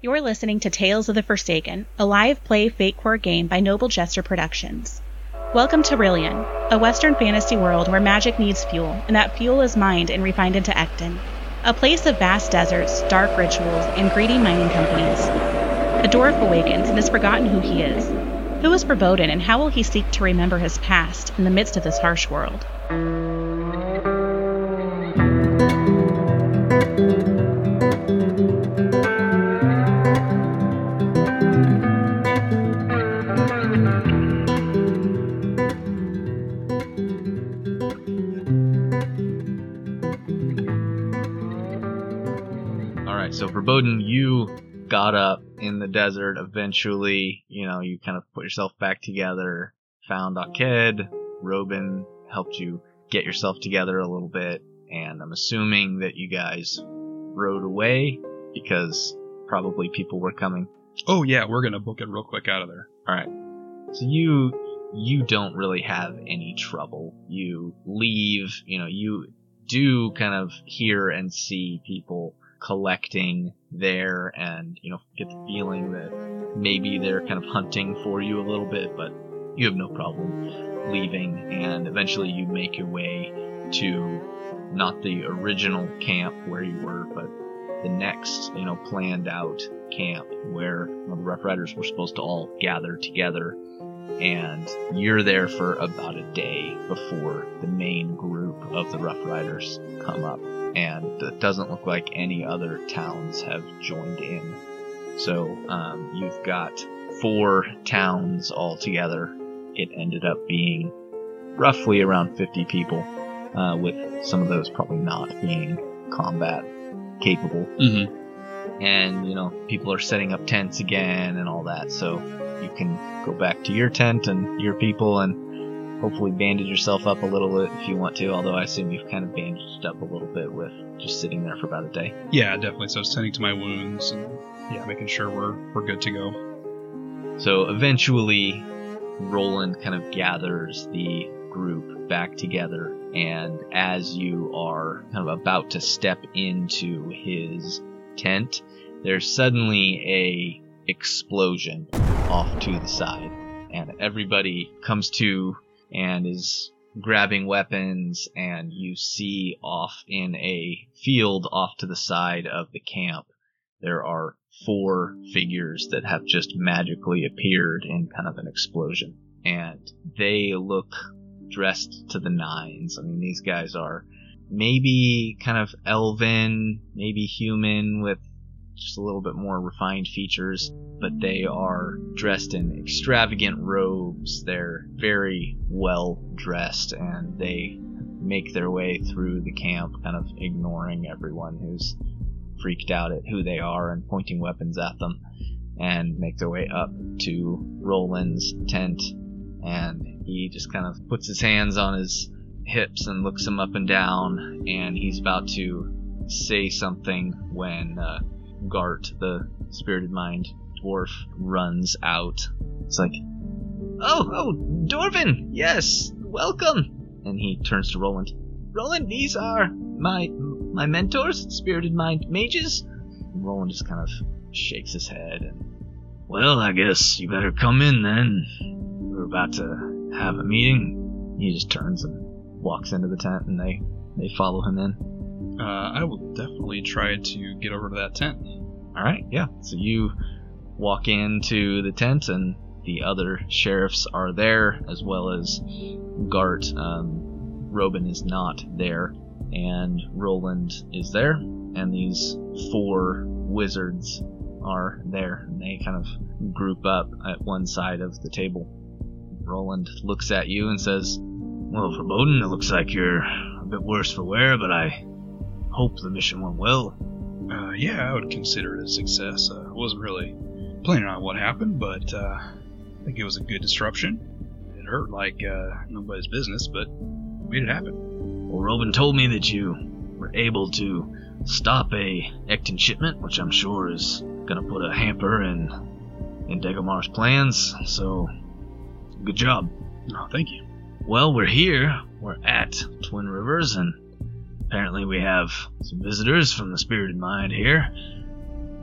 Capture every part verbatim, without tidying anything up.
You're listening to Tales of the Forsaken, a live play fate core game by Noble Jester Productions. Welcome to Rillion, a western fantasy world where magic needs fuel, and that fuel is mined and refined into Ecton, a place of vast deserts, dark rituals, and greedy mining companies. A dwarf awakens and has forgotten who he is. Who is Verboten, and how will he seek to remember his past in the midst of this harsh world? So Verboten, you got up in the desert eventually. You know, you kind of put yourself back together, found Aked, Robin helped you get yourself together a little bit, and I'm assuming that you guys rode away because probably people were coming. Oh yeah, we're gonna book it real quick out of there. Alright. So you you don't really have any trouble. You leave, you know, you do kind of hear and see people collecting there, and you know, get the feeling that maybe they're kind of hunting for you a little bit, but you have no problem leaving, and eventually you make your way to not the original camp where you were, but the next, you know, planned out camp where, you know, the Rough Riders were supposed to all gather together, and you're there for about a day before the main group of the Rough Riders come up. And it doesn't look like any other towns have joined in. So um, you've got four towns all together. It ended up being roughly around fifty people, uh, with some of those probably not being combat capable. Mm-hmm. And, you know, people are setting up tents again and all that. So you can go back to your tent and your people and hopefully bandage yourself up a little bit if you want to, although I assume you've kind of bandaged up a little bit with just sitting there for about a day. Yeah, definitely. So tending to my wounds and yeah, making sure we're we're good to go. So eventually Roland kind of gathers the group back together, and as you are kind of about to step into his tent, there's suddenly a explosion off to the side, and everybody comes to and is grabbing weapons, and you see off in a field off to the side of the camp, there are four figures that have just magically appeared in kind of an explosion. And they look dressed to the nines. I mean, these guys are maybe kind of elven, maybe human with just a little bit more refined features, but they are dressed in extravagant robes. They're very well dressed, and they make their way through the camp, kind of ignoring everyone who's freaked out at who they are and pointing weapons at them, and make their way up to Roland's tent. And he just kind of puts his hands on his hips and looks him up and down, and he's about to say something when uh, Gart, the spirited mind dwarf, runs out. It's like, oh, oh, Dwarven, yes, welcome. And he turns to Roland. Roland, these are my my mentors, spirited mind mages. And Roland just kind of shakes his head and, well, I guess you better come in then. We're about to have a meeting. He just turns and walks into the tent, and they, they follow him in. Uh, I will definitely try to get over to that tent. Alright, yeah. So you walk into the tent, and the other sheriffs are there, as well as Gart. Um, Robin is not there, and Roland is there, and these four wizards are there, and they kind of group up at one side of the table. Roland looks at you and says, well, Verboten, it looks like you're a bit worse for wear, but I hope the mission went well. Uh, yeah, I would consider it a success. Uh, I wasn't really planning on what happened, but uh, I think it was a good disruption. It hurt like uh, nobody's business, but we made it happen. Well, Robin told me that you were able to stop a Ecton shipment, which I'm sure is going to put a hamper in, in Degomar's plans, so good job. Oh, thank you. Well, we're here. We're at Twin Rivers, and apparently we have some visitors from the Spirited Mind here.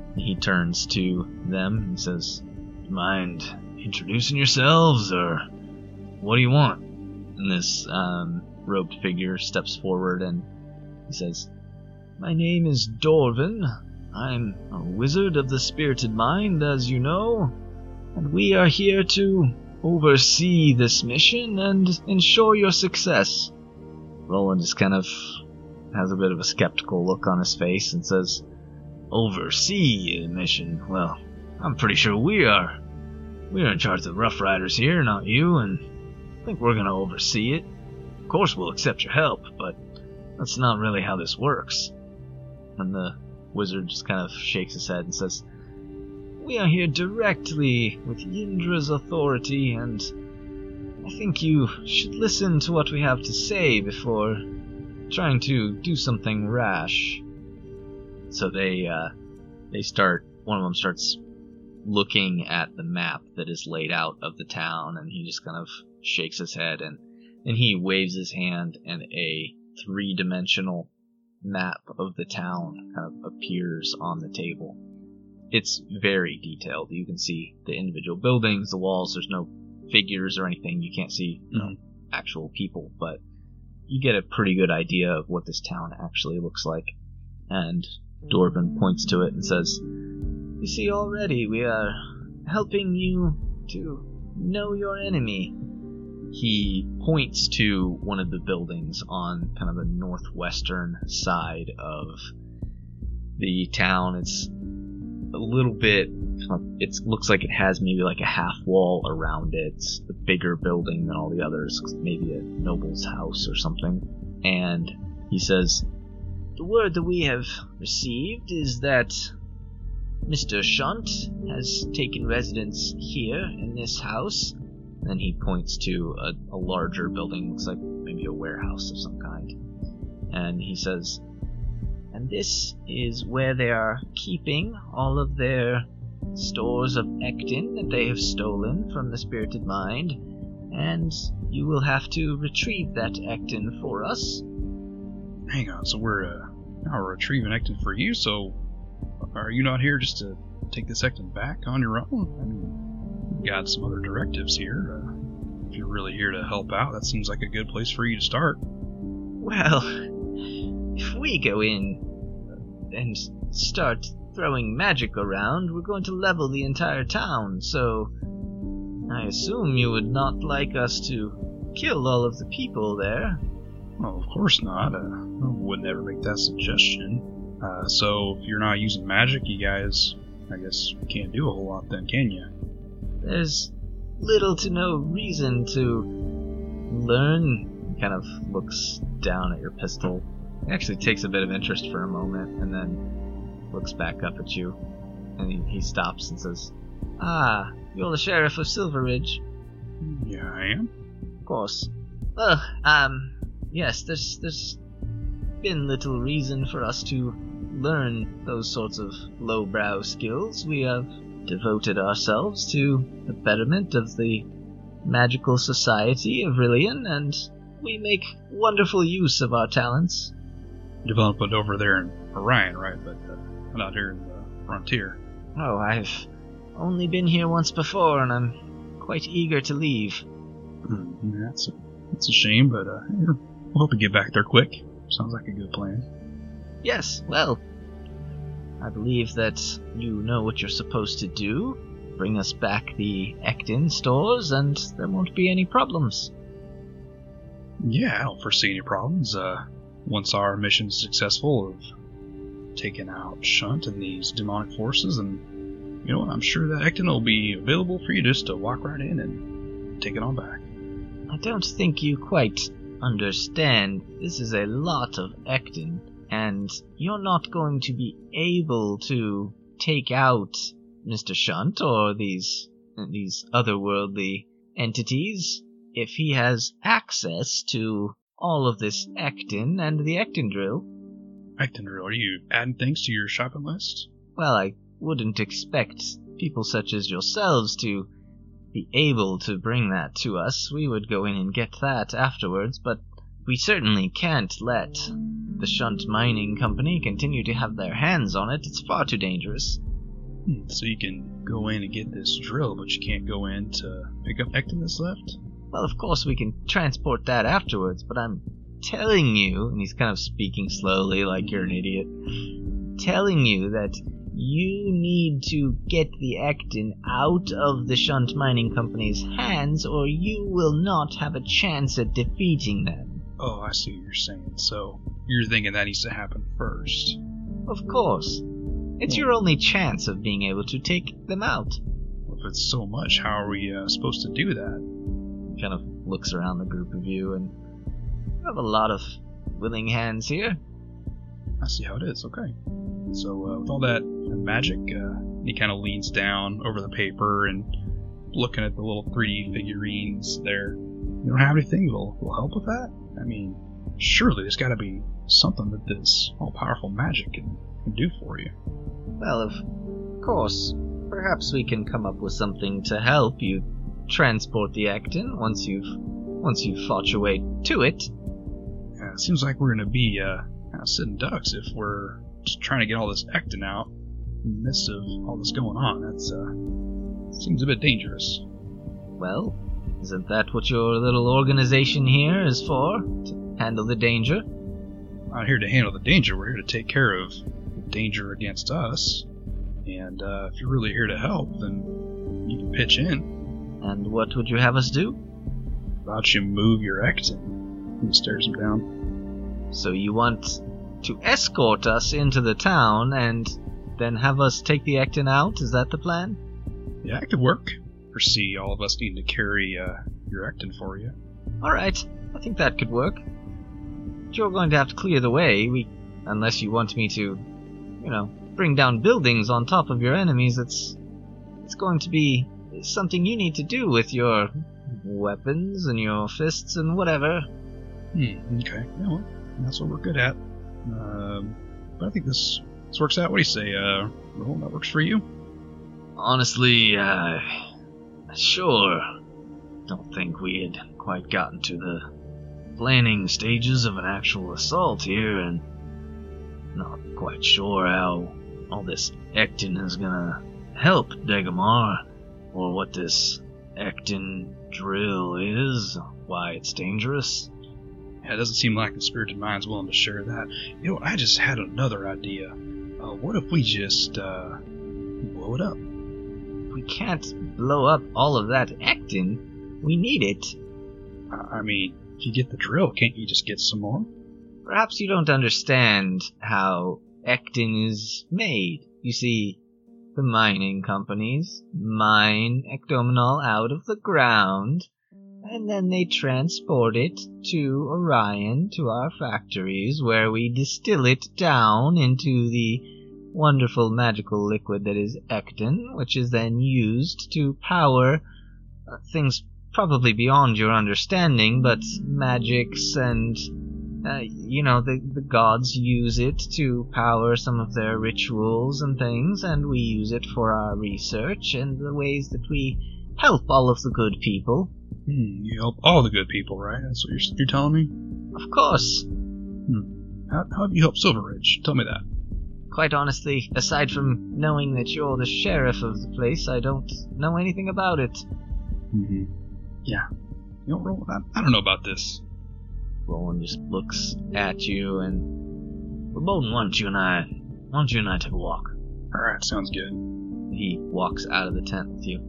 He turns to them and says, "Mind introducing yourselves, or what do you want?" And this um, robed figure steps forward and he says, "My name is Dorvin. I'm a wizard of the Spirited Mind, as you know, and we are here to oversee this mission and ensure your success." Roland just kind of has a bit of a skeptical look on his face and says, "Oversee a mission? Well, I'm pretty sure we are. We're in charge of the Rough Riders here, not you, and I think we're going to oversee it. Of course we'll accept your help, but that's not really how this works." And the wizard just kind of shakes his head and says, "We are here directly with Yndra's authority, and I think you should listen to what we have to say before trying to do something rash." So they, uh, they start, one of them starts looking at the map that is laid out of the town, and he just kind of shakes his head, and then he waves his hand, and a three-dimensional map of the town kind of appears on the table. It's very detailed. You can see the individual buildings, the walls. There's no figures or anything. You can't see you know, actual people, but you get a pretty good idea of what this town actually looks like. And Dorvin points to it and says, "You see, already we are helping you to know your enemy." He points to one of the buildings on kind of the northwestern side of the town. It's a little bit, it looks like it has maybe like a half wall around it. It's a bigger building than all the others, maybe a noble's house or something. And he says, "The word that we have received is that Mister Shunt has taken residence here in this house." Then he points to a, a larger building, looks like maybe a warehouse of some kind. And he says, "And this is where they are keeping all of their stores of Ectin that they have stolen from the Spirited Mind, and you will have to retrieve that Ectin for us." Hang on, so we're, uh, now we're retrieving Ectin for you, so are you not here just to take this Ectin back on your own? I mean, we've got some other directives here. Uh, if you're really here to help out, that seems like a good place for you to start. Well, if we go in and start throwing magic around, we're going to level the entire town, so I assume you would not like us to kill all of the people there. Well, of course not. Uh, I would never make that suggestion. Uh, so if you're not using magic, you guys, I guess, can't do a whole lot then, can you? There's little to no reason to learn. He kind of looks down at your pistol. He actually takes a bit of interest for a moment, and then looks back up at you. And he, he stops and says, "Ah, you're the sheriff of Silveridge." "Yeah, I am." "Of course. Well, um, yes, there's, there's been little reason for us to learn those sorts of lowbrow skills. We have devoted ourselves to the betterment of the magical society of Rillian, and we make wonderful use of our talents." Develop it over there in Orion, right? But uh, not here in the frontier. "Oh, I've only been here once before, and I'm quite eager to leave." Mm, that's, a, that's a shame, but uh, we'll hope to get back there quick. Sounds like a good plan. "Yes, well, I believe that you know what you're supposed to do. Bring us back the Ectin stores, and there won't be any problems." "Yeah, I don't foresee any problems. Uh, once our mission is successful of taking out Shunt and these demonic forces, and you know what, I'm sure that Ectin will be available for you just to walk right in and take it on back." "I don't think you quite understand. This is a lot of Ectin, and you're not going to be able to take out Mister Shunt or these these otherworldly entities if he has access to all of this Ectin and the Ectin drill." "Ectin drill? Are you adding things to your shopping list?" "Well, I wouldn't expect people such as yourselves to be able to bring that to us. We would go in and get that afterwards, but we certainly can't let the Shunt Mining Company continue to have their hands on it. It's far too dangerous." Hmm, so you can go in and get this drill, but you can't go in to pick up Ecton that's left? Well, of course we can transport that afterwards, but I'm telling you, and he's kind of speaking slowly like you're an idiot, telling you that you need to get the Ecton out of the Shunt Mining Company's hands, or you will not have a chance at defeating them. Oh, I see what you're saying. So, you're thinking that needs to happen first. Of course. It's your only chance of being able to take them out. Well, if it's so much, how are we uh, supposed to do that? Kind of looks around the group of you, and you have a lot of willing hands here. I see how it is, okay. So, uh, with all that magic, uh, he kind of leans down over the paper and looking at the little three D figurines there. You don't have anything that'll, that'll help with that? I mean, surely there's got to be something that this all-powerful magic can, can do for you. Well, of course. Perhaps we can come up with something to help you transport the Ecton once you've once you've fought your way to it. Yeah, it seems like we're going to be uh, kind of sitting ducks if we're just trying to get all this Ecton out in the midst of all this going on. That's uh, seems a bit dangerous. Well, isn't that what your little organization here is for? To handle the danger? We're not here to handle the danger. We're here to take care of the danger against us. And uh, if you're really here to help, then you can pitch in. And what would you have us do? How about you move your Ecton? He stares him down. So you want to escort us into the town and then have us take the Ecton out? Is that the plan? Yeah, it could work. Foresee all of us need to carry uh, your Ecton for you. Alright, I think that could work. But you're going to have to clear the way, we, unless you want me to, you know, bring down buildings on top of your enemies. It's, it's going to be something you need to do with your weapons and your fists and whatever. Hmm, okay. Yeah, well, that's what we're good at. Um, but I think this, this works out. What do you say, uh, Roll? That works for you? Honestly, uh, sure. Don't think we had quite gotten to the planning stages of an actual assault here, and not quite sure how all this Ecton is gonna help Dagomar, or what this Ecton drill is, why it's dangerous. Yeah, it doesn't seem like the Spirited Mind's willing to share that. You know, I just had another idea. Uh, what if we just, uh, blow it up? We can't blow up all of that Ecton. We need it. I, I mean, if you get the drill, can't you just get some more? Perhaps you don't understand how Ecton is made. You see, the mining companies mine Ectominol out of the ground, and then they transport it to Orion, to our factories, where we distill it down into the wonderful magical liquid that is Ecton, which is then used to power uh, things probably beyond your understanding, but magics and, uh, you know, the, the gods use it to power some of their rituals and things, and we use it for our research and the ways that we help all of the good people. Hmm, you help all the good people, right? That's what you're, you're telling me? Of course. Hmm. How, how have you helped Silver Ridge? Tell me that. Quite honestly, aside from knowing that you're the sheriff of the place, I don't know anything about it. Mm-hmm. Yeah. You don't roll. I, I don't know about this. Roland just looks at you and... Well, Bowden, why don't you and I... Why don't you and I take a walk? Alright, sounds good. He walks out of the tent with you.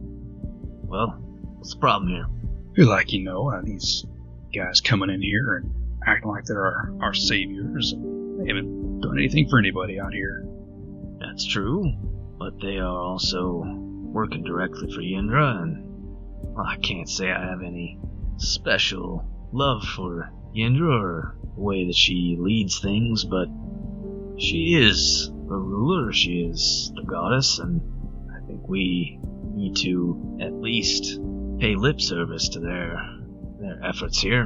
Well, what's the problem here? I feel like, you know, uh, these guys coming in here and acting like they're our, our saviors. They haven't done anything for anybody out here. That's true, but they are also working directly for Yindra, and well, I can't say I have any special love for Yindra or the way that she leads things, but she is the ruler, she is the goddess, and I think we need to at least pay lip service to their their efforts here.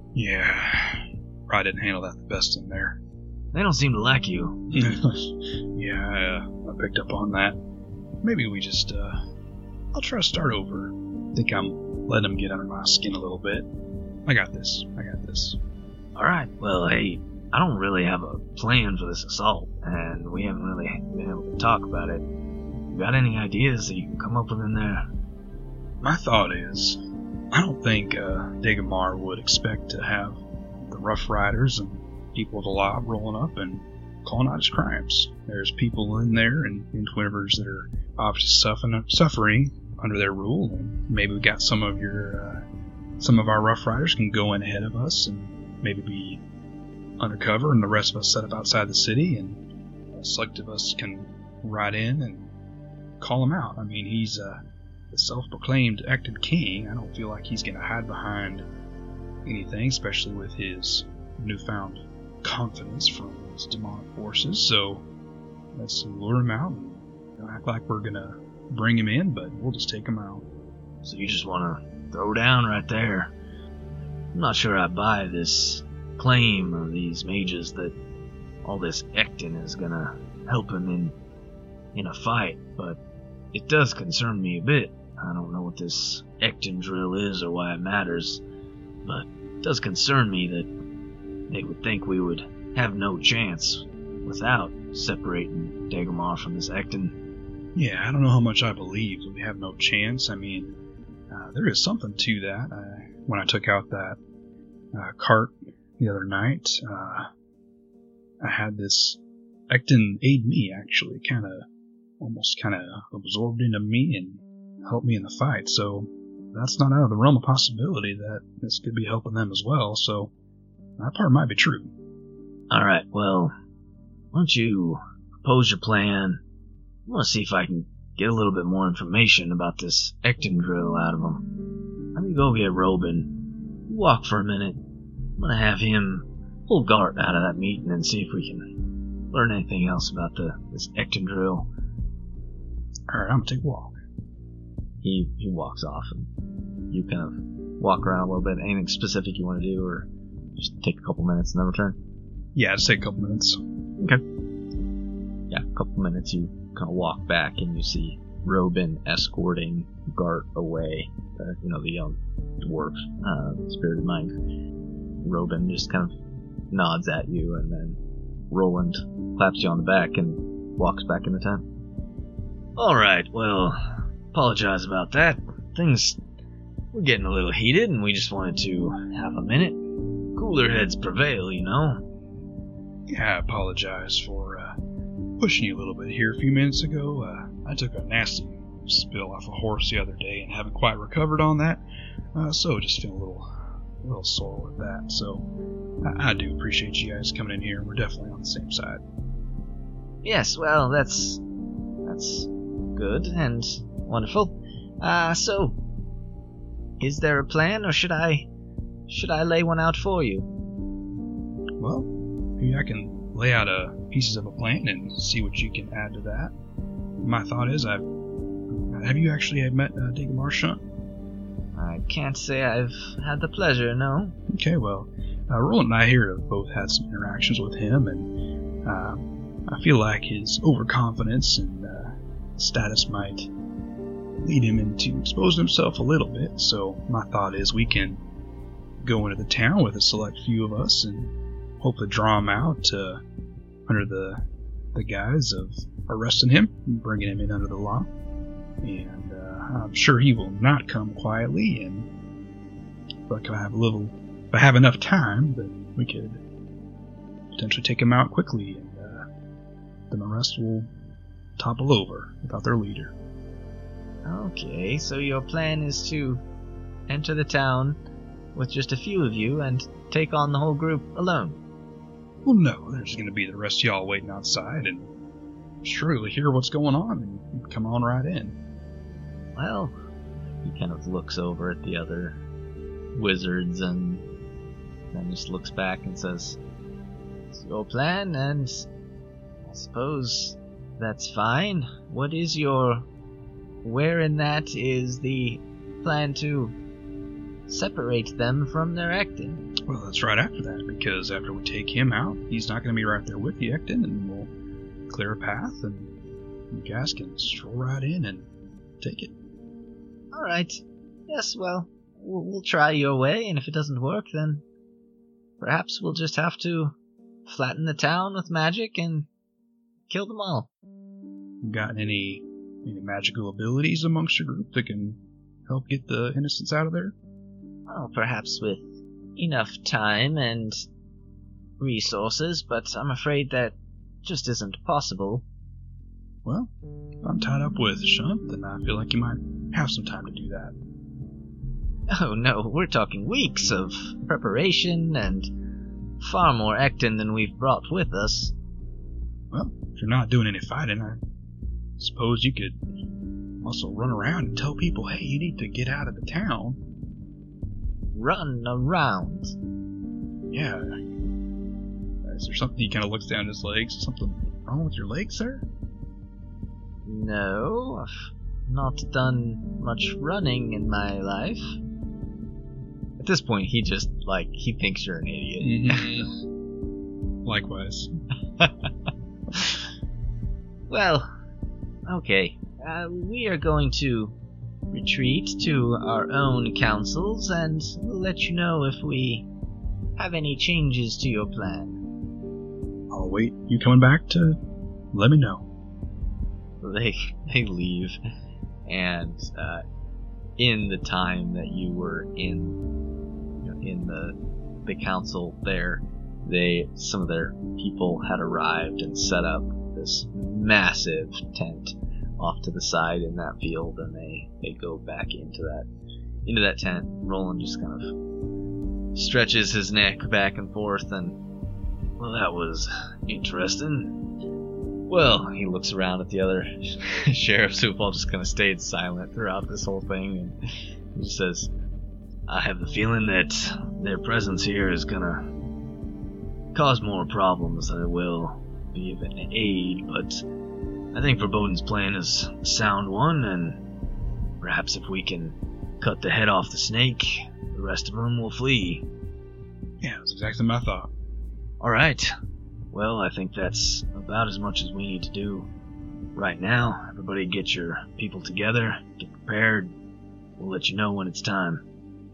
Yeah, probably didn't handle that the best in there. They don't seem to like you. Yeah, I, uh, I picked up on that. Maybe we just, uh, I'll try to start over. I think I'm letting them get under my skin a little bit. I got this. I got this. Alright, well, hey, I don't really have a plan for this assault, and we haven't really been able to talk about it. You got any ideas that you can come up with in there? My thought is, I don't think uh, Dagomar would expect to have the Rough Riders and people of the law rolling up and calling out his crimes. There's people in there and in Twin Rivers that are obviously suffering, suffering under their rule, and maybe we got some of your, uh, some of our Rough Riders can go in ahead of us and maybe be undercover, and the rest of us set up outside the city, and a select of us can ride in and call him out. I mean, he's uh, the self-proclaimed Ecton King. I don't feel like he's going to hide behind anything, especially with his newfound confidence from his demonic forces. So let's lure him out and you know, act like we're going to bring him in, but we'll just take him out. So you just want to throw down right there? I'm not sure I buy this claim of these mages that all this Ecton is going to help him in in a fight, but it does concern me a bit. I don't know what this Ecton drill is or why it matters, but it does concern me that they would think we would have no chance without separating Dagomar from this Ecton. Yeah, I don't know how much I believe that we have no chance. I mean, uh, there is something to that. Uh, when I took out that uh, cart the other night, uh, I had this Ecton aid me, actually, kind of almost kind of absorbed into me and helped me in the fight. So that's not out of the realm of possibility that this could be helping them as well. So that part might be true. All right, well, why don't you propose your plan? I want to see if I can get a little bit more information about this Ecton drill out of him. Let me go get Robin. Walk for a minute. I'm going to have him pull Gart out of that meeting and see if we can learn anything else about the this Ecton drill. Alright, I'm gonna take a walk. He he walks off, and you kind of walk around a little bit. Anything specific you want to do, or just take a couple minutes and then return? Yeah, just take a couple minutes. Okay. Yeah, a couple minutes. You kind of walk back, and you see Robin escorting Gart away. Uh, you know, the young dwarf, uh, spirited mind. Robin just kind of nods at you, and then Roland claps you on the back and walks back in the tent. Alright, well, apologize about that. Things were getting a little heated, and we just wanted to have a minute. Cooler heads prevail, you know. Yeah, I apologize for uh, pushing you a little bit here a few minutes ago. Uh, I took a nasty spill off a horse the other day and haven't quite recovered on that, uh, so just feel a little, a little sore with that. So I, I do appreciate you guys coming in here. We're definitely on the same side. Yes, well, that's that's good and wonderful. Uh, so, is there a plan, or should I should I lay one out for you? Well, maybe I can lay out a pieces of a plan and see what you can add to that. My thought is, I've have you actually met uh, Dagomar Shunt? I can't say I've had the pleasure, no. Okay, well, uh, Roland and I here have both had some interactions with him, and uh, I feel like his overconfidence and uh, status might lead him into exposing himself a little bit. So my thought is we can go into the town with a select few of us and hopefully draw him out uh, under the the guise of arresting him and bringing him in under the law. And uh, I'm sure he will not come quietly, and if I have a little, if I have enough time, that we could potentially take him out quickly, and uh, then the rest will topple over without their leader. Okay, so your plan is to enter the town with just a few of you and take on the whole group alone? Well, no, there's going to be the rest of y'all waiting outside, and surely hear what's going on and come on right in. Well, he kind of looks over at the other wizards and then just looks back and says, "It's your plan, and I suppose that's fine. What is your... where in that is the plan to separate them from their Ecton?" Well, that's right after that, because after we take him out, he's not going to be right there with the Ecton, and we'll clear a path, and you guys can stroll right in and take it. Alright. Yes, well, well, we'll try your way, and if it doesn't work, then perhaps we'll just have to flatten the town with magic and kill them all. Got any Any magical abilities amongst your group that can help get the innocents out of there? Well, perhaps with enough time and resources, but I'm afraid that just isn't possible. Well, if I'm tied up with Shunt, then I feel like you might have some time to do that. Oh no, we're talking weeks of preparation and far more Ecton than we've brought with us. Well, if you're not doing any fighting, I suppose you could also run around and tell people, hey, you need to get out of the town. Run around? Yeah. Is there something? He kind of looks down his legs. Something wrong with your legs, sir? No, I've not done much running in my life. At this point, he just, like, he thinks you're an idiot. Mm-hmm. Likewise. Well, okay. Uh, we are going to retreat to our own councils, and we'll let you know if we have any changes to your plan. I'll wait. You coming back to let me know. They they leave, and uh, in the time that you were in, you know, in the the council there, they some of their people had arrived and set up this massive tent off to the side in that field, and they, they go back into that into that tent. Roland just kind of stretches his neck back and forth, and well, that was interesting. Well, he looks around at the other sheriffs who've all just kind of stayed silent throughout this whole thing, and he just says, I have the feeling that their presence here is gonna cause more problems than it will be of an aid, but I think Forebodin's plan is a sound one, and perhaps if we can cut the head off the snake, the rest of them will flee. Yeah, that's exactly my thought. Alright. Well, I think that's about as much as we need to do right now. Everybody get your people together, get prepared. We'll let you know when it's time.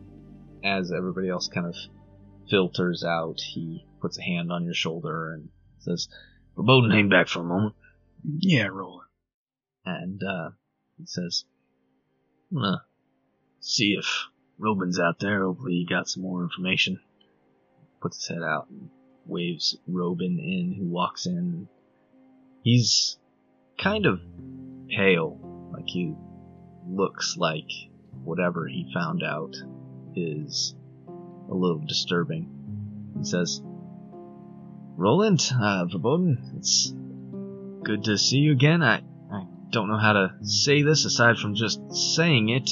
As everybody else kind of filters out, he puts a hand on your shoulder and says, Forebodin, hang back for a moment. Yeah, Roland. And uh, he says, I'm gonna see if Robin's out there. Hopefully he got some more information. Puts his head out and waves Robin in, who walks in. He's kind of pale, like he looks like whatever he found out is a little disturbing. He says, Roland, uh, Forebodin, it's good to see you again. I, I don't know how to say this aside from just saying it.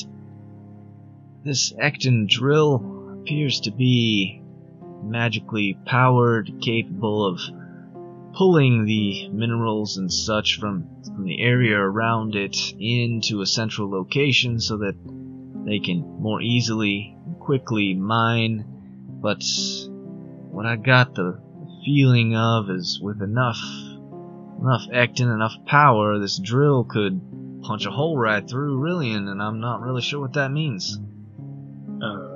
This Ecton drill appears to be magically powered, capable of pulling the minerals and such from, from the area around it into a central location so that they can more easily and quickly mine. But what I got the feeling of is with enough enough Ecton, enough power, this drill could punch a hole right through Rillian, and I'm not really sure what that means. Uh,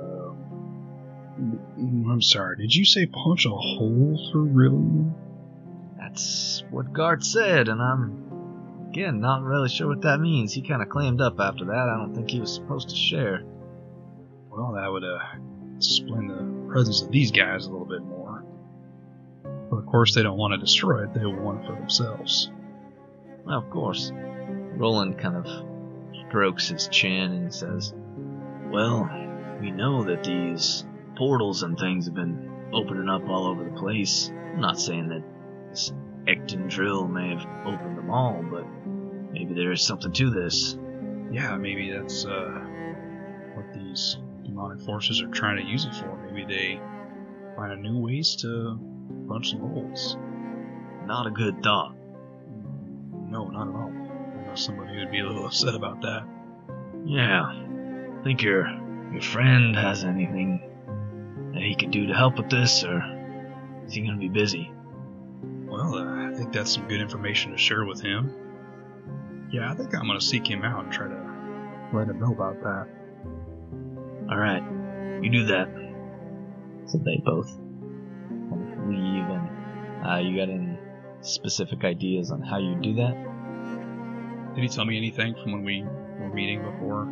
I'm sorry, did you say punch a hole through Rillian? That's what Gart said, and I'm, again, not really sure what that means. He kind of clammed up after that. I don't think he was supposed to share. Well, that would uh, explain the presence of these guys a little bit more. But of course, they don't want to destroy it. They want it for themselves. Well, of course. Roland kind of strokes his chin and says, well, we know that these portals and things have been opening up all over the place. I'm not saying that this Ecton drill may have opened them all, but maybe there is something to this. Yeah, maybe that's uh, what these demonic forces are trying to use it for. Maybe they find a new ways to punch some holes. Not a good thought. No, not at all. I know somebody would be a little upset about that. Yeah. Think your your friend has anything that he could do to help with this, or is he going to be busy? Well, uh, I think that's some good information to share with him. Yeah, I think I'm going to seek him out and try to let him know about that. Alright, you do that. So they both kind of leave, and uh, you got any specific ideas on how you do that? Did he tell me anything from when we were meeting before?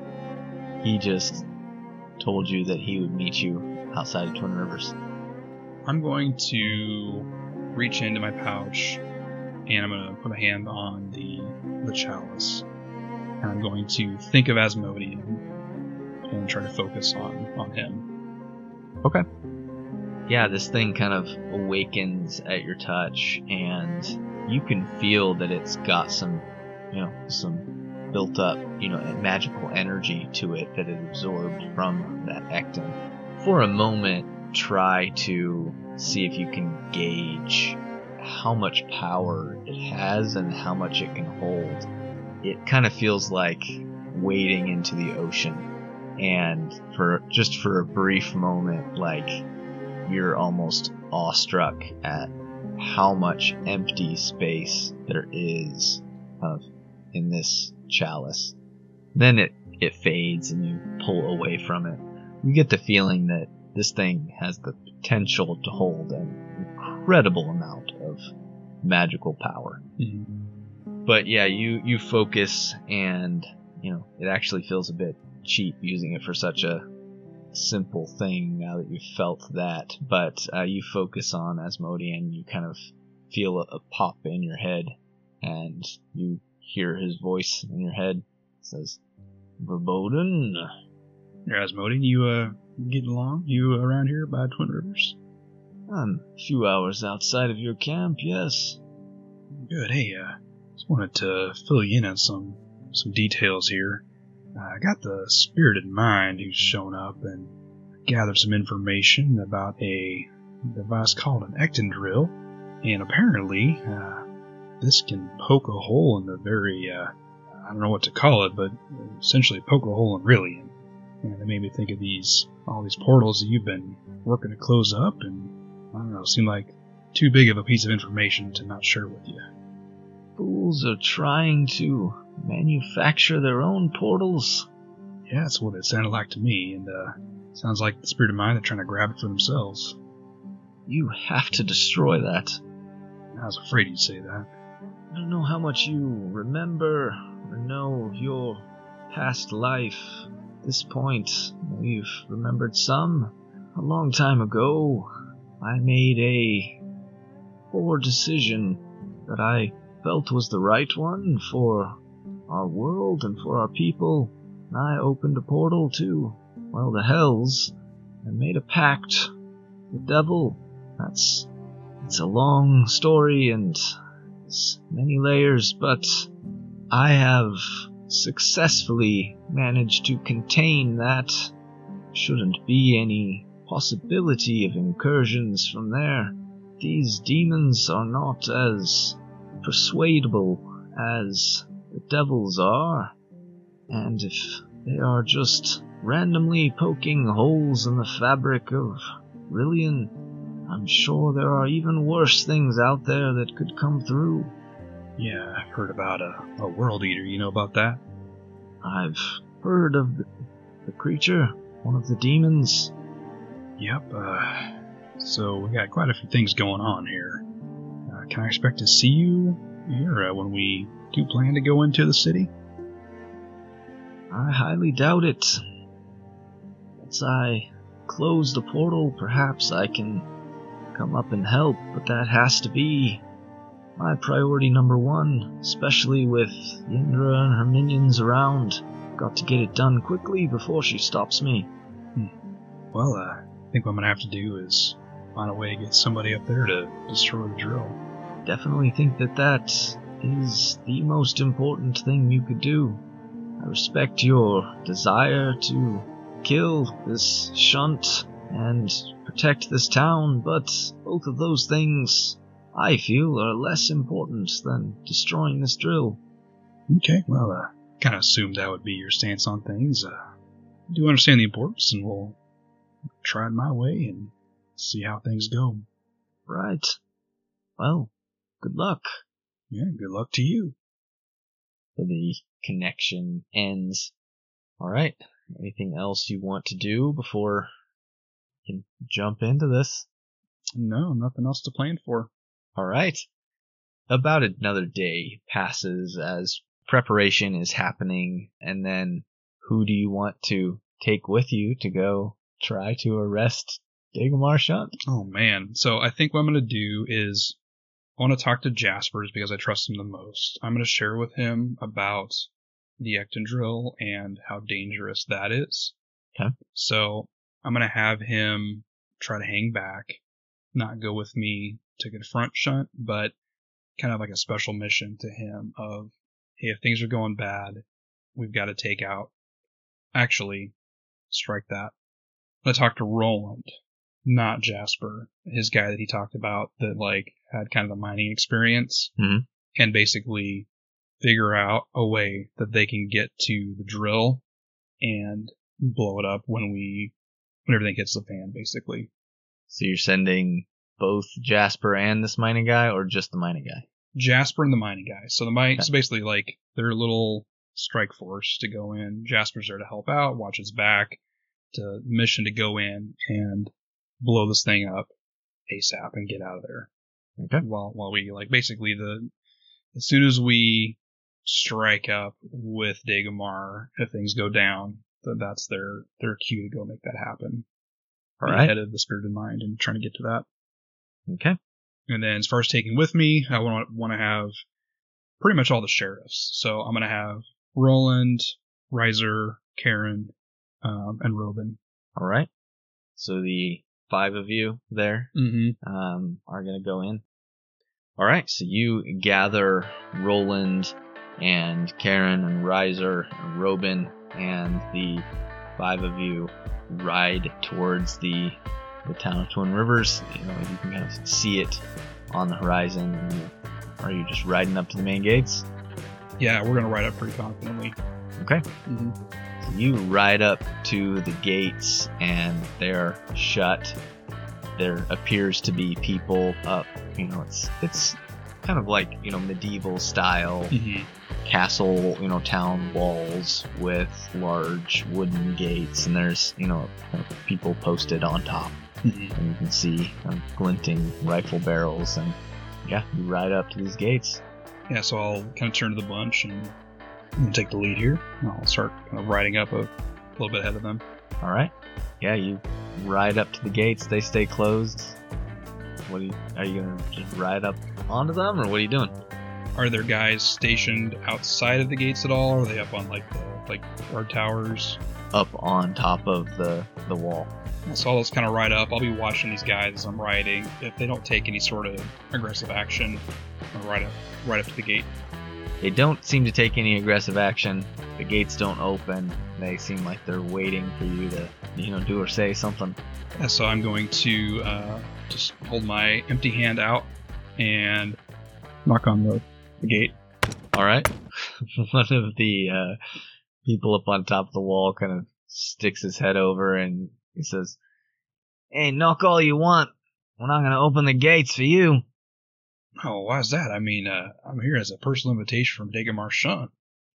He just told you that he would meet you outside of Twin Rivers. I'm going to reach into my pouch and I'm going to put a hand on the the chalice. And I'm going to think of Asmodean and try to focus on, on him. Okay. Yeah, this thing kind of awakens at your touch, and you can feel that it's got some, you know, some built up, you know, magical energy to it that it absorbed from that Ecton. For a moment, try to see if you can gauge how much power it has and how much it can hold. It kind of feels like wading into the ocean, and for just for a brief moment, like you're almost awestruck at how much empty space there is of in this chalice. Then it, it fades and you pull away from it. You get the feeling that this thing has the potential to hold an incredible amount of magical power. Mm-hmm. But yeah, you, you focus, and you know it actually feels a bit cheap using it for such a simple thing now that you've felt that. But uh, you focus on Asmodean, you kind of feel a, a pop in your head, and you hear his voice in your head. It says, Verboden. You're Asmodean, you uh getting along? You around here by Twin Rivers? I'm a few hours outside of your camp, yes. Good. Hey, uh, just wanted to fill you in on some some details here. Uh, I got the Spirited Mind who's shown up and gathered some information about a device called an Ecton drill, and apparently uh, this can poke a hole in the very, uh, I don't know what to call it, but essentially poke a hole in Rillian. And it made me think of these, all these portals that you've been working to close up, and I don't know, it seemed like too big of a piece of information to not share with you. Fools are trying to manufacture their own portals. Yeah, that's what it sounded like to me, and uh, sounds like the Spirit of Mind are trying to grab it for themselves. You have to destroy that. I was afraid you'd say that. I don't know how much you remember or know of your past life. At this point, you've remembered some. A long time ago, I made a poor decision that I felt was the right one for our world and for our people. And I opened a portal to, well, the Hells, and made a pact with the devil. That's, it's a long story and it's many layers, but I have successfully managed to contain that. Shouldn't be any possibility of incursions from there. These demons are not as persuadable as the devils are, and if they are just randomly poking holes in the fabric of Rillian, I'm sure there are even worse things out there that could come through. Yeah, I've heard about a, a World Eater. You know about that? I've heard of the, the creature, one of the demons. Yep, uh, so we got quite a few things going on here. Uh, can I expect to see you here uh, when we do plan to go into the city? I highly doubt it. Once I close the portal, perhaps I can come up and help, but that has to be my priority number one, especially with Yindra and her minions around. Got to get it done quickly before she stops me. Hmm. Well, uh, I think what I'm going to have to do is find a way to get somebody up there to destroy the drill. Definitely think that that is the most important thing you could do. I respect your desire to kill this shunt and protect this town, but both of those things, I feel, are less important than destroying this drill. Okay, well, I uh, kind of assumed that would be your stance on things. Uh, I do understand the importance, and we'll try it my way and see how things go. Right. Well, good luck. Yeah, good luck to you. So the connection ends. Alright, anything else you want to do before you can jump into this? No, nothing else to plan for. Alright. About another day passes as preparation is happening, and then who do you want to take with you to go try to arrest Dagomar Shunt? Oh, man. So I think what I'm going to do is I want to talk to Jaspers because I trust him the most. I'm going to share with him about the Ecton drill and how dangerous that is. Okay. So I'm going to have him try to hang back, not go with me to confront Shunt, but kind of like a special mission to him of, hey, if things are going bad, we've got to take out. Actually, strike that. I'm going to talk to Roland, not Jasper, his guy that he talked about that like had kind of the mining experience, mm-hmm. and basically figure out a way that they can get to the drill and blow it up when we when everything hits the fan, basically. So you're sending both Jasper and this mining guy, or just the mining guy? Jasper and the mining guy. So the mine, Okay. so basically like their little strike force to go in. Jasper's there to help out, watch his back, to mission to go in and blow this thing up ASAP and get out of there. Okay. While while we like basically the as soon as we strike up with Dagomar, if things go down, that that's their their cue to go make that happen. All Be right. ahead of the Spirited Mind and trying to get to that. Okay. And then as far as taking with me, I want want to have pretty much all the sheriffs. So I'm going to have Roland, Riser, Karen, um, and Robin. All right. So the five of you there Mm-hmm. um, are going to go in. All right. So you gather Roland and Karen and Riser and Robin, and the five of you ride towards the the town of Twin Rivers. You know, you can kind of see it on the horizon. And you, are you just riding up to the main gates? Yeah, we're going to ride up pretty confidently. Okay. Mm-hmm. So you ride up to the gates, and they're shut. There appears to be people up. You know, it's it's kind of like, you know, medieval style Mm-hmm. castle, you know, town walls with large wooden gates, and there's, you know, kind of people posted on top, Mm-hmm. and you can see kind of glinting rifle barrels, and yeah, you ride up to these gates. Yeah, so I'll kind of turn to the bunch and I'm gonna take the lead here. I'll start kind of riding up a little bit ahead of them. All right. Yeah, you ride up to the gates. They stay closed. What are you? Are you gonna just ride up onto them, or what are you doing? Are there guys stationed outside of the gates at all? Or are they up on like the like guard towers? Up on top of the the wall. So I'll just kind of ride up. I'll be watching these guys as I'm riding. If they don't take any sort of aggressive action, I'll ride up right up to the gate. They don't seem to take any aggressive action. The gates don't open. They seem like they're waiting for you to, you know, do or say something. Yeah, so I'm going to uh, just hold my empty hand out and knock on the, the gate. All right. One of the uh, people up on top of the wall kind of sticks his head over and he says, "Hey, knock all you want. We're not going to open the gates for you." Oh, why is that? I mean, uh, I'm here as a personal invitation from Dagomar Shunt.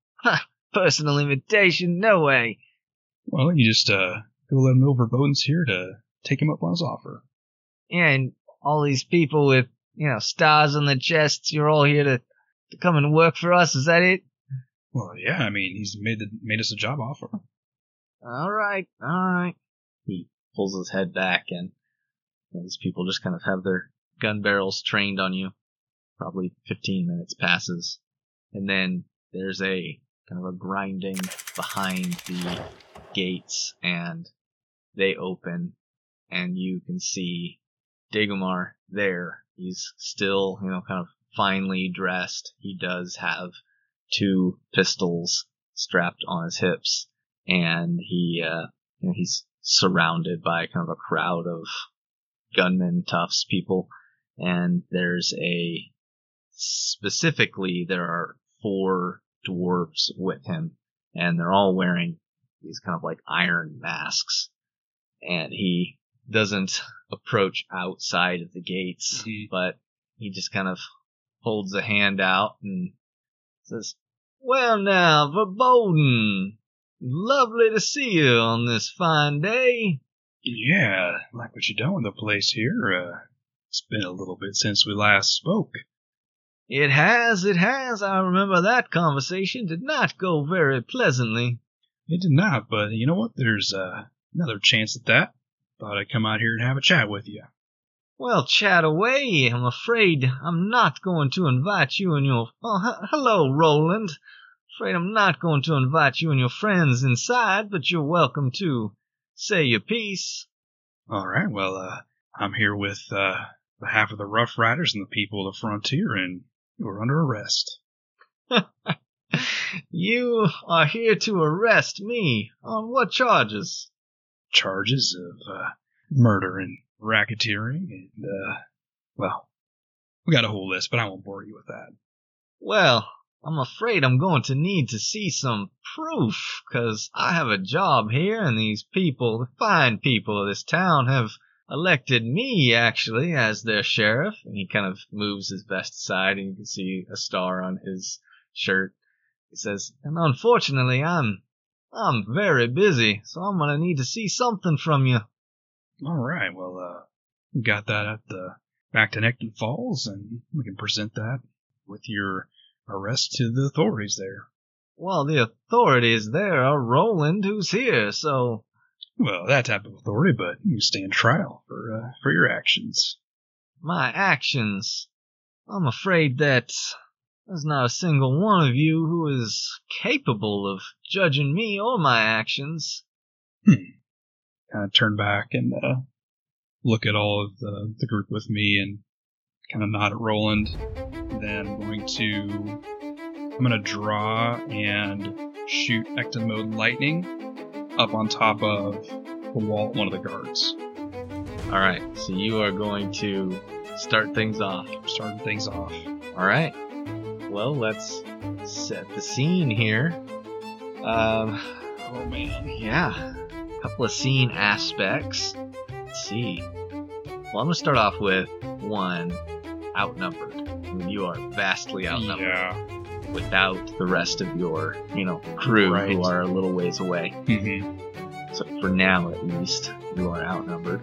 Personal invitation? No way. Well, you just uh, go let him know Verboten's here to take him up on his offer. Yeah, and all these people with, you know, stars on their chests, you're all here to, to come and work for us, is that it? Well, yeah, I mean, he's made the, made us a job offer. All right, all right. He pulls his head back, and you know, these people just kind of have their gun barrels trained on you. Probably fifteen minutes passes, and then there's a kind of a grinding behind the gates, and they open, and you can see Dagomar there. He's still, you know, kind of finely dressed. He does have two pistols strapped on his hips, and he, uh, you know, he's surrounded by kind of a crowd of gunmen, toughs, people, and there's a specifically there are four dwarves with him, and they're all wearing these kind of like iron masks, and he doesn't approach outside of the gates, Mhm. but he just kind of holds a hand out and says, "Well now, Verboten, lovely to see you on this fine day." Yeah, like what you done with the place here. Uh, it's been a little bit since we last spoke. It has, it has. I remember that conversation did not go very pleasantly. It did not, but you know what? There's uh, another chance at that. Thought I'd come out here and have a chat with you. Well, chat away. I'm afraid I'm not going to invite you and your... Oh, h- hello, Roland. Afraid I'm not going to invite you and your friends inside, but you're welcome to say your piece. All right, well, uh, I'm here with uh, behalf of the Rough Riders and the people of the frontier, and you're under arrest. You are here to arrest me. On what charges? Charges of uh, murder and racketeering, and, uh, well, we got a whole list, but I won't bore you with that. Well, I'm afraid I'm going to need to see some proof, because I have a job here, and these people, the fine people of this town, have elected me, actually, as their sheriff. And he kind of moves his vest aside, and you can see a star on his shirt. He says, and unfortunately, I'm I'm very busy, so I'm going to need to see something from you. All right, well, uh, we got that at the back to Necton Falls, and we can present that with your arrest to the authorities there. Well, the authorities there are Roland, who's here, so... Well, that type of authority, but you stand trial for uh, for your actions. My actions? I'm afraid that there's not a single one of you who is capable of judging me or my actions. Hmm. Kind of turn back and uh, look at all of the, the group with me and kind of nod at Roland. Then I'm going to I'm going to draw and shoot Ecton Mode Lightning up on top of the wall, one of the guards. All right, so you are going to start things off. Starting things off. All right. Well, let's set the scene here. Um, Oh man. yeah, a couple of scene aspects. Let's see. Well, I'm going to start off with one, outnumbered. I mean, you are vastly outnumbered. Yeah. Without the rest of your, you know, crew Right. who are a little ways away. Mm-hmm. So for now, at least, you are outnumbered.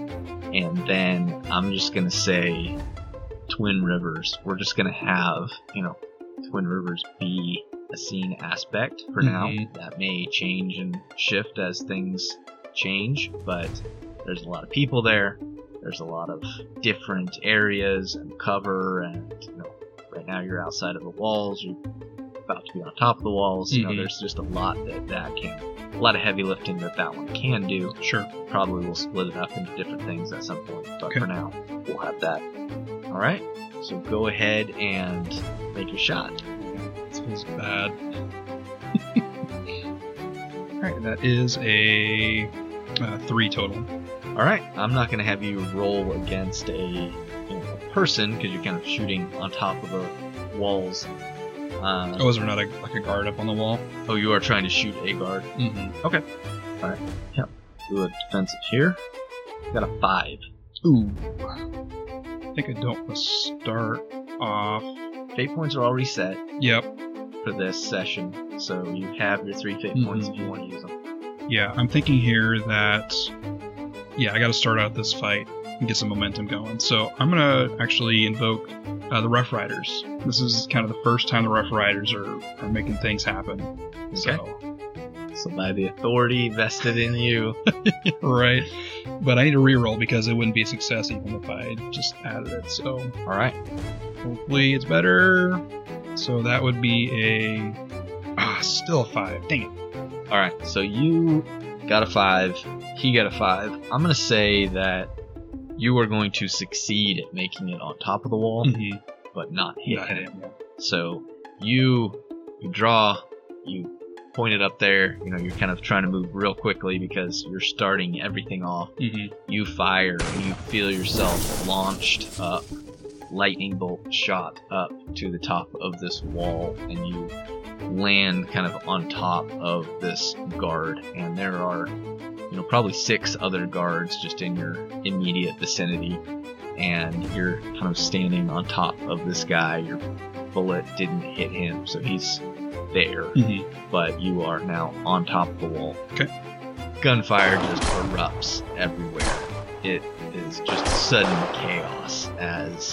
And then I'm just going to say Twin Rivers. We're just going to have, you know, Twin Rivers be a scene aspect for now. Mhm. That may change and shift as things change, but there's a lot of people there. There's a lot of different areas and cover, and, you know, right now you're outside of the walls. You're about to be on top of the walls. You know, Mhm. there's just a lot that that can, a lot of heavy lifting that that one can do. Sure. Probably we'll split it up into different things at some point, but Okay. for now, we'll have that. All right. So go ahead and make your shot. This feels bad. Alright, that is a uh, three total. All right. I'm not going to have you roll against a, you know, a person because you're kind of shooting on top of the walls. Uh, Oh, is there not a, like a guard up on the wall? oh, you are trying to shoot a guard. Mm-hmm. Do a defensive here. Got a five. Ooh. I think I don't want to start off. Fate points are already set Yep. for this session, so you have your three fate Mhm. points if you want to use them. Yeah, I'm thinking here that, yeah, I got to start out this fight and get some momentum going. So I'm going to actually invoke uh, the Rough Riders. This is kind of the first time the Rough Riders are, are making things happen. So, So by the authority vested in you, right. But I need to reroll because it wouldn't be a success even if I just added it. So all right. hopefully it's better. So that would be a, ah, still a five. Dang it. All right. So you got a five. He got a five. I'm gonna say that you are going to succeed at making it on top of the wall, Mm-hmm. but not hit Not him. hit him, yeah. So you you draw, you point it up there. You know, you're kind of trying to move real quickly because you're starting everything off. Mm-hmm. You fire and you feel yourself launched up, lightning bolt shot up to the top of this wall, and you land kind of on top of this guard. And there are, you know, probably six other guards just in your immediate vicinity, and you're kind of standing on top of this guy. Your bullet didn't hit him, so he's there, Mm-hmm. but you are now on top of the wall. Okay. Gunfire just erupts everywhere. It is just sudden chaos as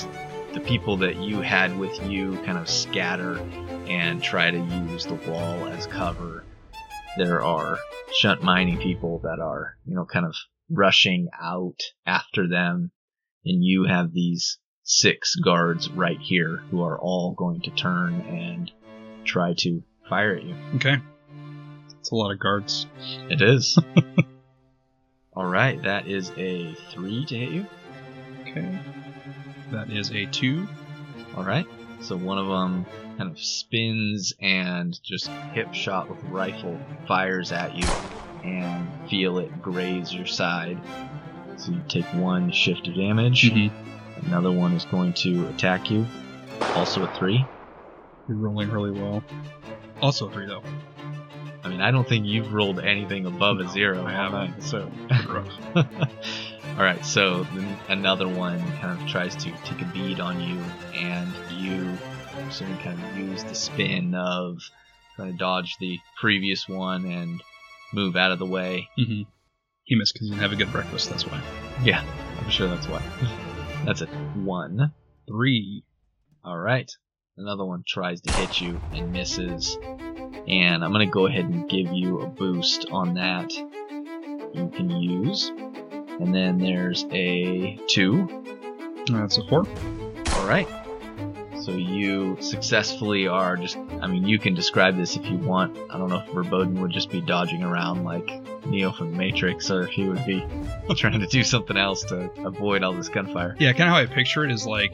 the people that you had with you kind of scatter and try to use the wall as cover. There are shunt mining people that are, you know, kind of rushing out after them, and you have these six guards right here who are all going to turn and try to fire at you. Okay. It's a lot of guards. It is. All right, that is a three to hit you. Okay. That is a two. All right. So one of them kind of spins and just hip shot with rifle fires at you and feel it graze your side. So you take one shift of damage. Mm-hmm. Another one is going to attack you. Also a three. You're rolling really well. Also a three, though. I mean, I don't think you've rolled anything above No, a zero. I haven't. So. Rough. All right, so then another one kind of tries to take a bead on you, and you so you kind of use the spin of trying to dodge the previous one and move out of the way. Mm-hmm. He missed because he didn't have a good breakfast, that's why. Yeah, I'm sure that's why. That's a one. Three. All right. Another one tries to hit you and misses. And I'm going to go ahead and give you a boost on that you can use. And then there's a two. That's a four. All right. So you successfully are just, I mean, you can describe this if you want. I don't know if Verboten would just be dodging around like Neo from the Matrix, or if he would be trying to do something else to avoid all this gunfire. Yeah, kind of how I picture it is like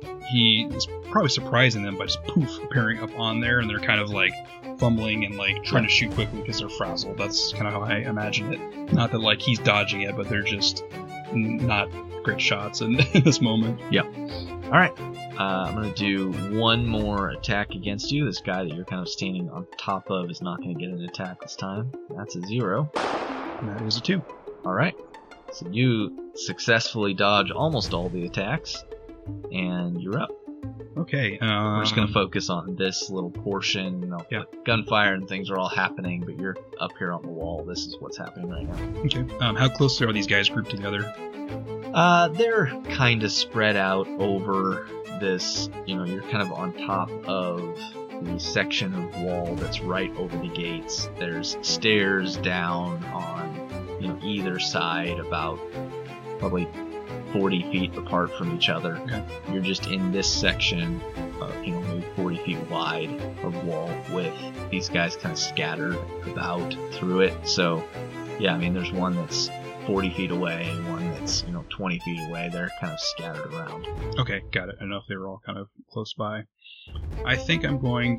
he is probably surprising them by just poof appearing up on there, and they're kind of like fumbling and like trying to shoot quickly because they're frazzled. That's kind of how I imagine it. Not that like he's dodging it, but they're just not great shots in, in this moment. Yep. All right. Uh, I'm going to do one more attack against you. This guy that you're kind of standing on top of is not going to get an attack this time. That's a zero. And that is a two. All right. So you successfully dodge almost all the attacks, and you're up. Okay. Um, We're just going to focus on this little portion. You know, yeah. Gunfire and things are all happening, but you're up here on the wall. This is what's happening right now. Okay. Um, how closely are these guys grouped together? Uh, they're kind of spread out over this, you know, you're kind of on top of the section of wall that's right over the gates. There's stairs down on, you know, either side about probably forty feet apart from each other. Okay. You're just in this section, uh, you know, maybe forty feet wide of wall with these guys kind of scattered about through it. So, yeah, I mean, there's one that's forty feet away and one that's, you know, twenty feet away. They're kind of scattered around. Okay, got it. I know if they were all kind of close by. I think I'm going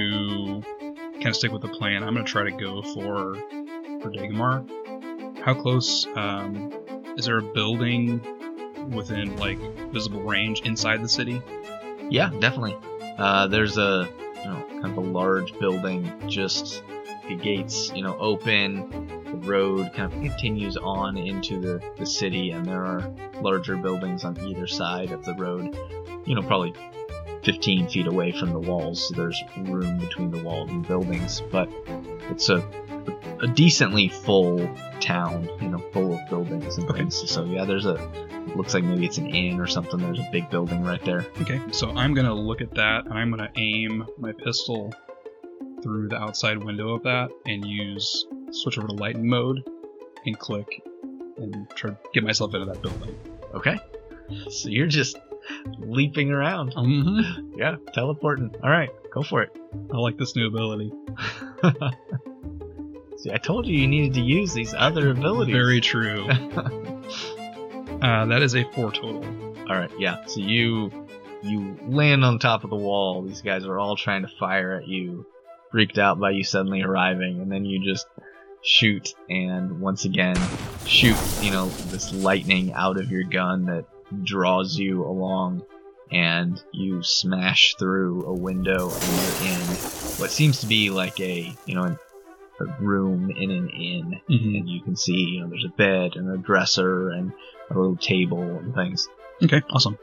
to kind of stick with the plan. I'm going to try to go for for Dagmar. How close um, is there a building within like visible range inside the city? Yeah, definitely. Uh, there's a, you know, kind of a large building, just the gates, you know, open. The road kind of continues on into the, the city, and there are larger buildings on either side of the road, you know, probably fifteen feet away from the walls. So there's room between the walls and buildings, but it's a a decently full town, you know, full of buildings and okay. things. So yeah, there's a, it looks like maybe it's an inn or something. There's a big building right there. Okay, so I'm going to look at that, and I'm going to aim my pistol through the outside window of that and use switch over to lightning mode and click and try to get myself into that building. Okay. So you're just leaping around. Mm-hmm. Yeah, teleporting. All right, go for it. I like this new ability. See, I told you you needed to use these other abilities. Very true. uh, that is a four total. All right, yeah. So you you land on top of the wall. These guys are all trying to fire at you, freaked out by you suddenly arriving, and then you just shoot and once again shoot, you know, this lightning out of your gun that draws you along, and you smash through a window and you're in what seems to be like a, you know, a room in an inn. Mm-hmm. And you can see, you know, there's a bed and a dresser and a little table and things. Okay, awesome.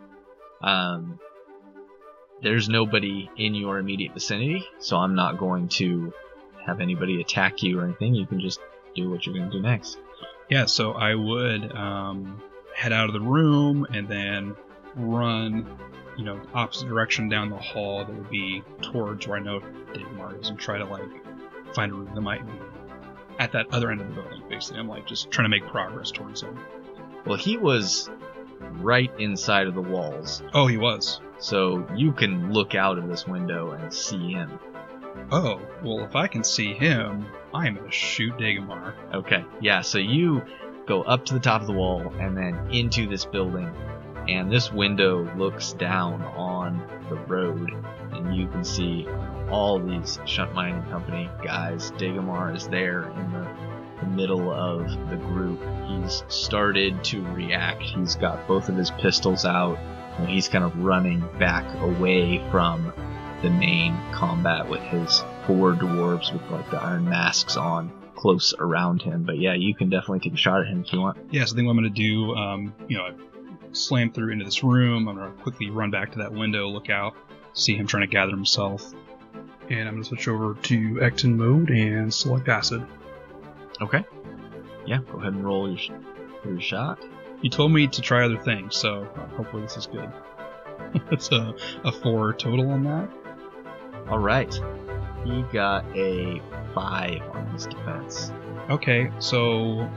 Um, there's nobody in your immediate vicinity, so I'm not going to have anybody attack you or anything. You can just do what you're going to do next. Yeah, so I would um, head out of the room and then run, you know, opposite direction down the hall that would be towards where I know Dagmar is, and try to like find a room that might be at that other end of the building. Basically, I'm like just trying to make progress towards him. Well, he was right inside of the walls, Oh, he was. so you can look out of this window and see him. Oh, well, if I can see him, I'm gonna shoot Dagmar. Okay, yeah, so you go up to the top of the wall and then into this building, and this window looks down on the road, and you can see all these Shunt Mining Company guys. Dagmar is there in the, the middle of the group. He's started to react. He's got both of his pistols out, and he's kind of running back away from the main combat with his four dwarves with like the iron masks on close around him. But yeah, you can definitely take a shot at him if you want. Yeah, so I think what I'm gonna do, um, you know, I slam through into this room. I'm gonna quickly run back to that window, look out, see him trying to gather himself, and I'm gonna switch over to Ecton mode and select acid. Okay. Yeah, go ahead and roll your, sh- your shot. You told me to try other things, so uh, hopefully this is good. It's a, a four total on that. All right. He got a five on his defense. Okay, so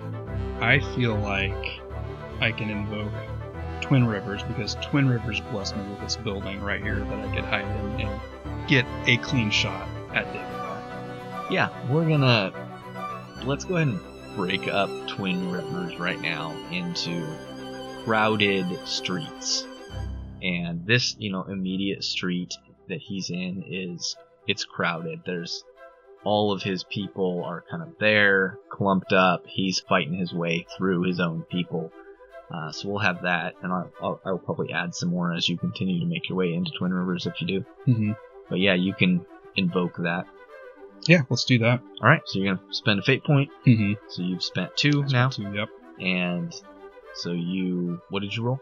I feel like I can invoke Twin Rivers, because Twin Rivers blessed me with this building right here that I could hide in and get a clean shot at Dagmar. Yeah, we're gonna... Let's go ahead and break up Twin Rivers right now into crowded streets. And this, you know, immediate street that he's in is... It's crowded. There's... All of his people are kind of there, clumped up. He's fighting his way through his own people. Uh, so we'll have that, and I'll, I'll, I'll probably add some more as you continue to make your way into Twin Rivers if you do. Mm-hmm. But yeah, you can invoke that. Yeah, let's do that. All right, so you're going to spend a fate point. Mm-hmm. So you've spent two now. Two, yep. And so you... What did you roll?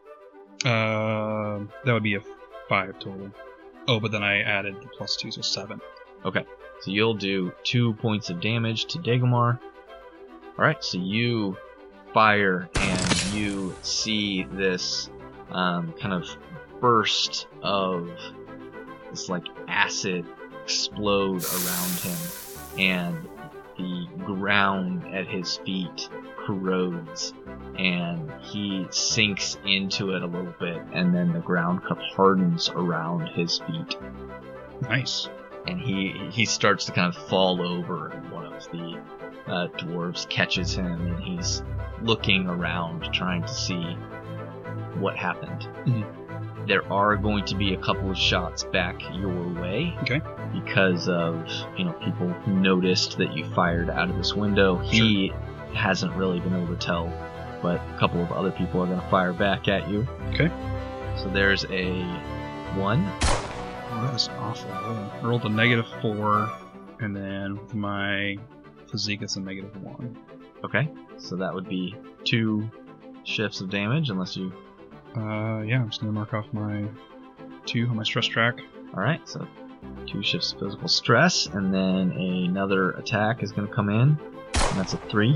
Uh, that would be a five total. Oh, but then I added the plus two, so seven. Okay, so you'll do two points of damage to Dagmar. All right, so you fire and you see this um, kind of burst of this like acid explode around him, and the ground at his feet corrodes, and he sinks into it a little bit, and then the ground kind of hardens around his feet. Nice. And he he starts to kind of fall over, and one of the uh, dwarves catches him, and he's looking around trying to see what happened. Mm-hmm. There are going to be a couple of shots back your way. Okay. Because of, you know, people noticed that you fired out of this window. He Sure. hasn't hasn't really been able to tell, but a couple of other people are going to fire back at you. Okay. So there's a one. Oh, that was awful. I rolled a negative four, and then with my physique, it's a negative one. Okay, so that would be two shifts of damage, unless you... Uh, yeah, I'm just gonna mark off my two on my stress track. Alright, so two shifts of physical stress, and then another attack is going to come in, and that's a three.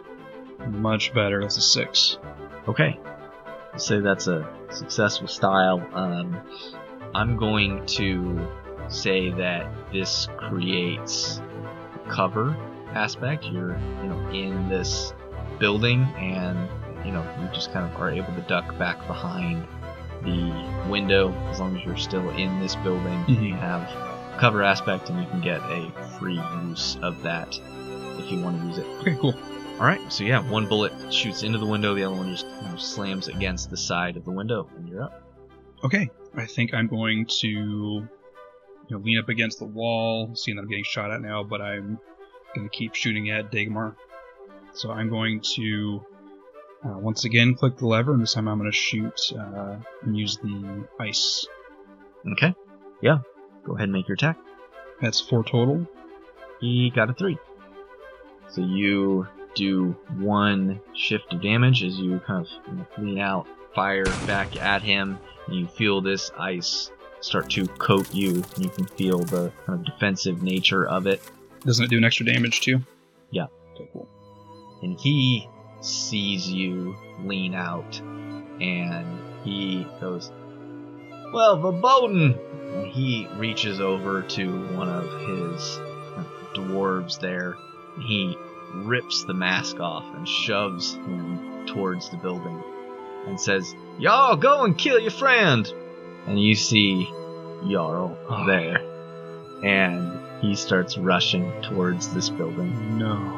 Much better. That's a six. Okay, let's say that's a success with style. Um, I'm going to say that this creates a cover aspect. You're, you know, in this building, and you know, you just kind of are able to duck back behind the window as long as you're still in this building. Mhm. You have cover aspect, and you can get a free use of that if you want to use it. Okay, cool. All right, so yeah, one bullet shoots into the window, the other one just kind of slams against the side of the window, and you're up. Okay, I think I'm going to, you know, lean up against the wall, seeing that I'm getting shot at now, but I'm going to keep shooting at Dagmar. So I'm going to, uh, once again, click the lever, and this time I'm going to shoot uh, and use the ice. Okay, yeah, go ahead and make your attack. That's four total. He got a three. So you do one shift of damage as you kind of, you know, lean out, fire back at him, and you feel this ice start to coat you, and you can feel the kind of defensive nature of it. Doesn't it do an extra damage too? Yeah. Okay, cool. And he sees you lean out, and he goes, "Well, verboten!" And he reaches over to one of his dwarves there. He rips the mask off and shoves him towards the building and says, "Y'all go and kill your friend!" And you see Jarl Oh. there. And he starts rushing towards this building. No.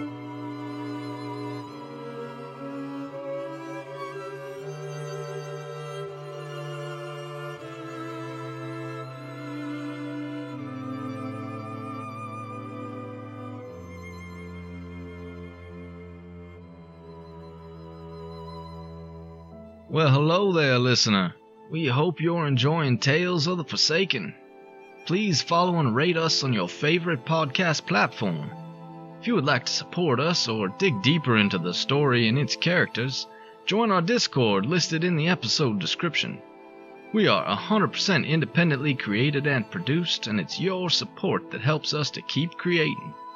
Well, hello there, listener. We hope you're enjoying Tales of the Forsaken. Please follow and rate us on your favorite podcast platform. If you would like to support us or dig deeper into the story and its characters, join our Discord listed in the episode description. We are one hundred percent independently created and produced, and it's your support that helps us to keep creating.